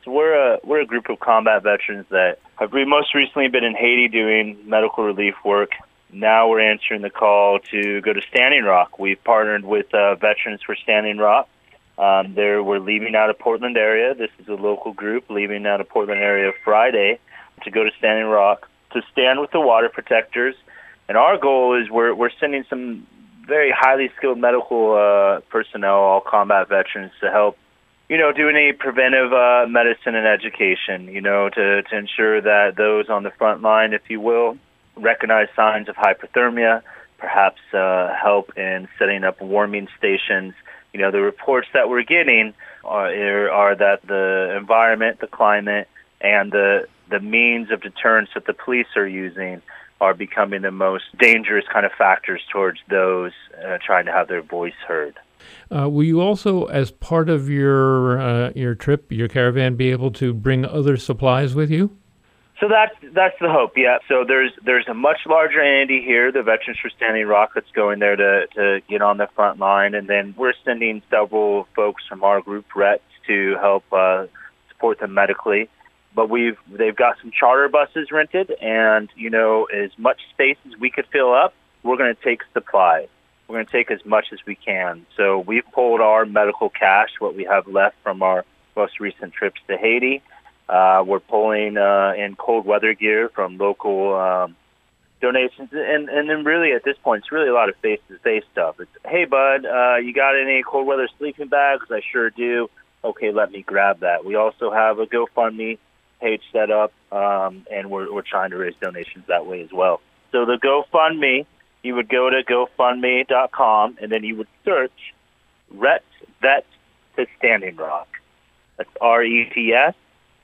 So we're a group of combat veterans that have most recently been in Haiti doing medical relief work. Now we're answering the call to go to Standing Rock. We've partnered with Veterans for Standing Rock. We're leaving out of Portland area. This is a local group leaving out of Portland area Friday to go to Standing Rock to stand with the water protectors. And our goal is we're sending some very highly skilled medical personnel, all combat veterans, to help do any preventive medicine and education, to ensure that those on the front line, if you will, recognize signs of hypothermia, perhaps help in setting up warming stations. The reports that we're getting are that the environment, the climate, and the means of deterrence that the police are using are becoming the most dangerous kind of factors towards those trying to have their voice heard. Will you also, as part of your trip, your caravan, be able to bring other supplies with you? So that's the hope, yeah. So there's a much larger entity here, the Veterans for Standing Rock, that's going there to get on the front line, and then we're sending several folks from our group, RETs, to help support them medically. But they've got some charter buses rented, and as much space as we could fill up, we're going to take supplies. We're going to take as much as we can. So we've pulled our medical cash, what we have left from our most recent trips to Haiti. We're pulling in cold weather gear from local donations. And then really at this point, it's really a lot of face-to-face stuff. It's, hey, bud, you got any cold weather sleeping bags? I sure do. Okay, let me grab that. We also have a GoFundMe page set up, and we're trying to raise donations that way as well. So the GoFundMe, you would go to GoFundMe.com, and then you would search Vet to Standing Rock. That's RETS,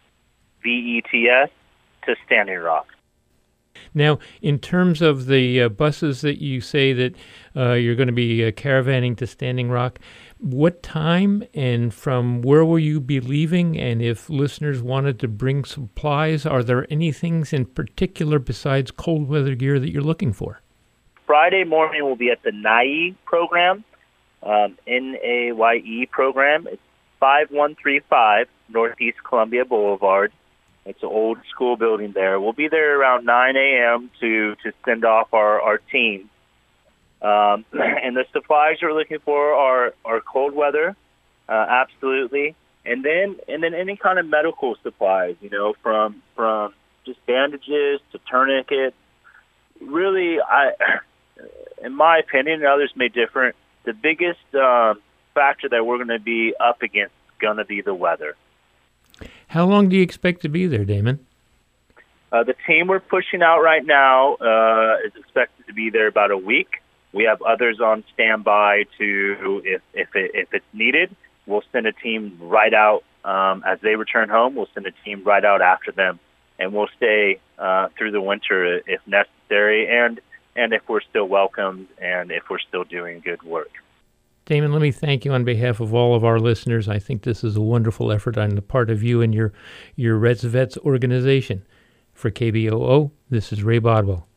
VETS to Standing Rock. Now, in terms of the buses that you say that you're going to be caravanning to Standing Rock, what time and from where will you be leaving? And if listeners wanted to bring supplies, are there any things in particular besides cold weather gear that you're looking for? Friday morning we'll be at the NAYE program, NAYE program. It's 5135 Northeast Columbia Boulevard. It's an old school building there. We'll be there around 9 a.m. to send off our team. And the supplies we're looking for are cold weather, absolutely, and then any kind of medical supplies, from just bandages to tourniquets. Really, in my opinion, and others may differ, the biggest factor that we're going to be up against is going to be the weather. How long do you expect to be there, Damon? The team we're pushing out right now is expected to be there about a week. We have others on standby to, if it's needed, we'll send a team right out as they return home. We'll send a team right out after them, and we'll stay through the winter if necessary, and if we're still welcomed and if we're still doing good work. Damon, let me thank you on behalf of all of our listeners. I think this is a wonderful effort on the part of you and your Reds Vets organization. For KBOO, this is Ray Bodwell.